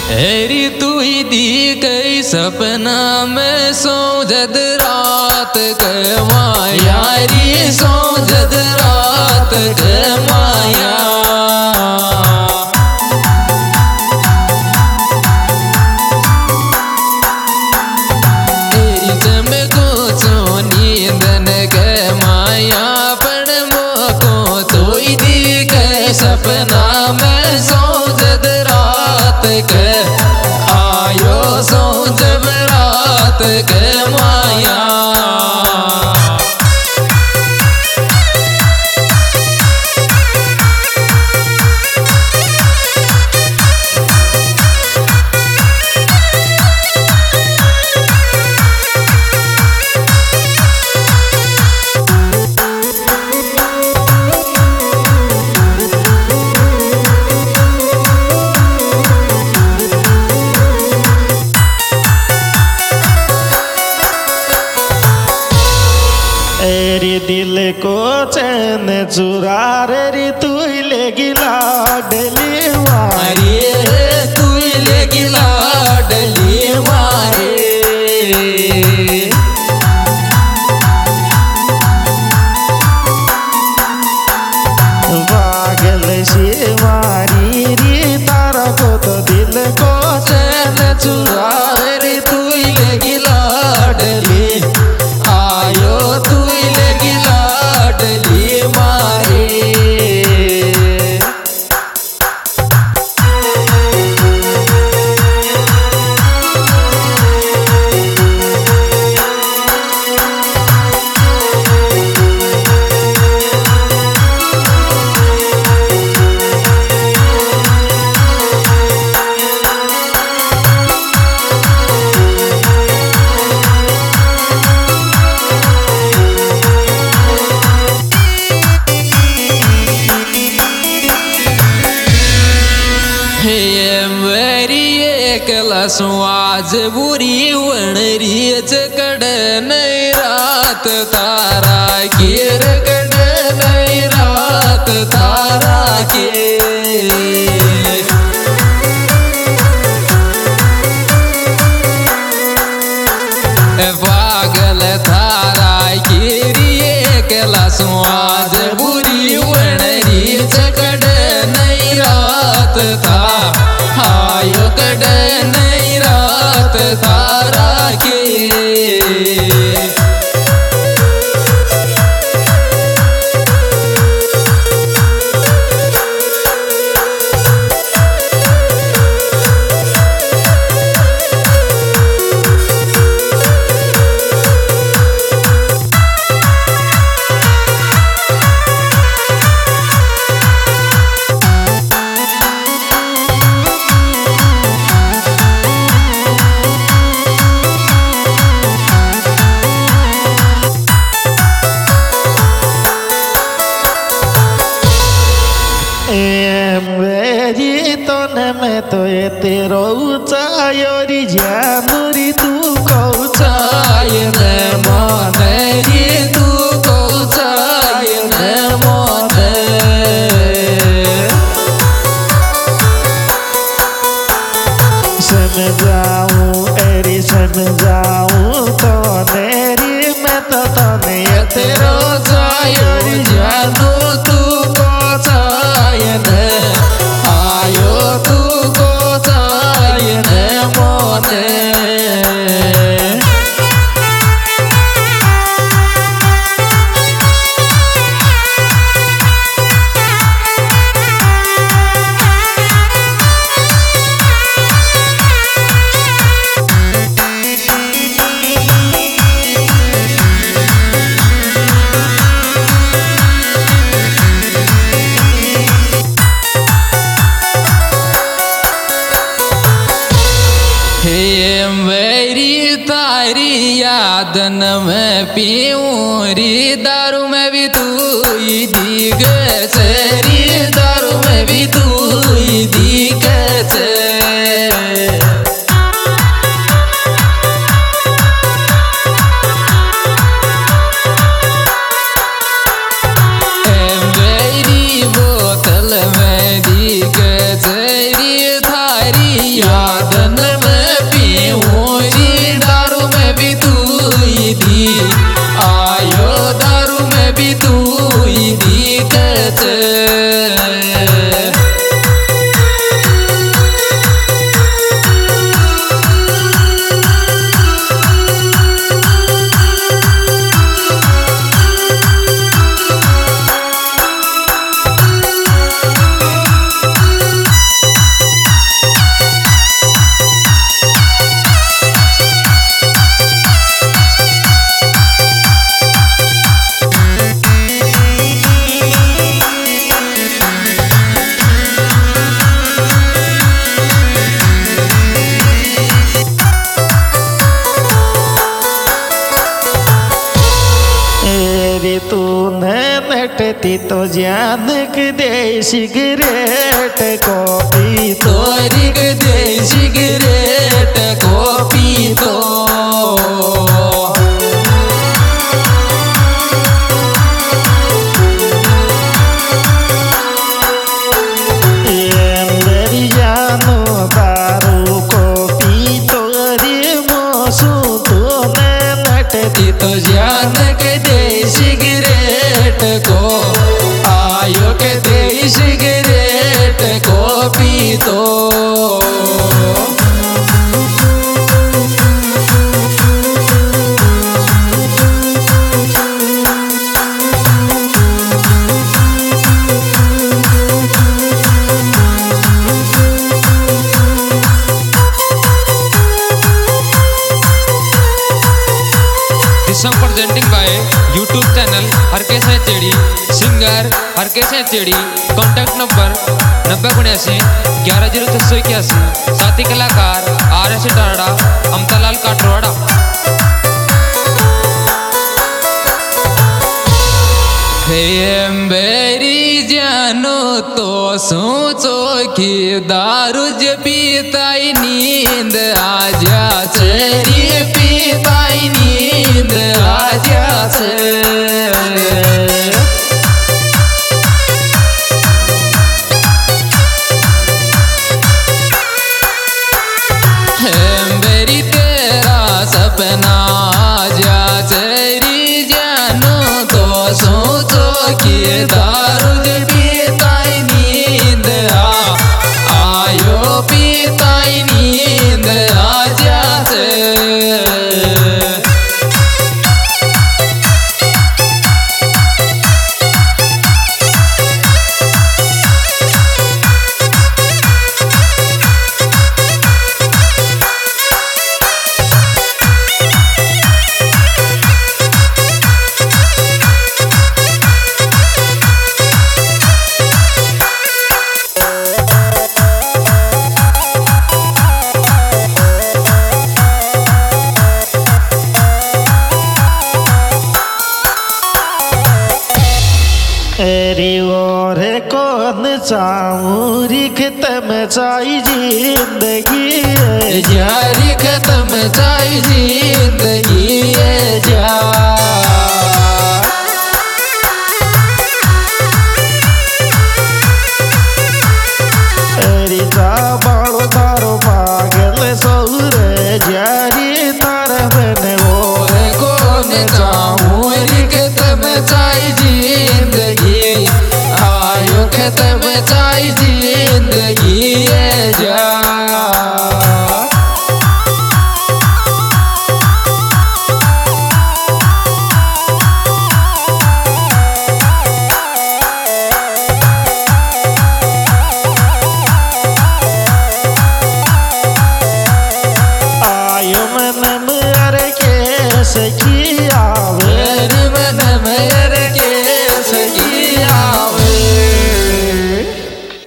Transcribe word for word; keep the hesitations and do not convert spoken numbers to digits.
हेरी तू ही दी कई सपना में सोजद रात के माया री सोजद रात के माया तेरी जम को चो नींदन के माया पण मोको तू ही दी कई सपना में सोजद रात के आयो सोच रात के माया रे दिल को चैन चुरा रे तू लेगी लाडली मारे तू लेगी लाडली मारे पागल से मारी रे तारा को तो दिल को चैन चुरा रे तू लेगी लाडली आयो तू लेगी लाडली मारे आज बुरी वणरी चकड़ नहीं रात तारा की रकड़ नहीं रात तारा के पागल तारा की रिए कलस आज बुरी वणरी चकड़ नहीं रात था आयो कड़ नहीं रात तारा के मेरी तो न मैं तो ये तेरो चायोरी जानूरी तू को चाय न माने रे तू को चाय न माने समझाऊं एरी समझाऊं तो मेरी मैं तो तने ये तेरो चायोरी जानू तू को चाय न आयो तू को चाय न माने मेरी तारी यादन में पीऊं री दारू में भी तू ही दी कैसे दारू में भी तू ही दी कैसे मेरी बोतल में दी कैसे थारी यादन में पीऊं री दारू में भी तू ही दी आयो दारू में भी तू ही दी कैसे तूने नटती तो जान के दे सिगरेट कॉपी तोरी के दे सिगरेट कॉपी तो मेरी जानो दारू कॉपी तोरी मोसू तूने नटती तो जान के दे सिगरेट को आयो के दे सिगरेट को पी तो This song presenting by YouTube channel Harkesh Chedi singer Harkesh Chedi contact number नब्बे उन्यासी ग्यारह जीरो छः सौ इक्यासी साथी कलाकार आर एस टारड़ा अमतालाल काटरवाड़ा। मेरी जानो तो सोचो कि दारू ज पीताई नींद आजा चेरी पीताई नींद आजा से मेरी तेरा सपना आजा चेरी जानो तो सोचो कि दारू ज पीताई नींद आ आयो पीताई नींद आजा से रे और कौन चाहूँ खत्म चाही जिंदगी जारी खत्म चाही जिंदगी जा अरे जा बाड़ो तारो पागल सौरे जारी तार बने और कौन चाहूँ खत्म चाही जिंदगी आयो खत्म चाही जिंदगी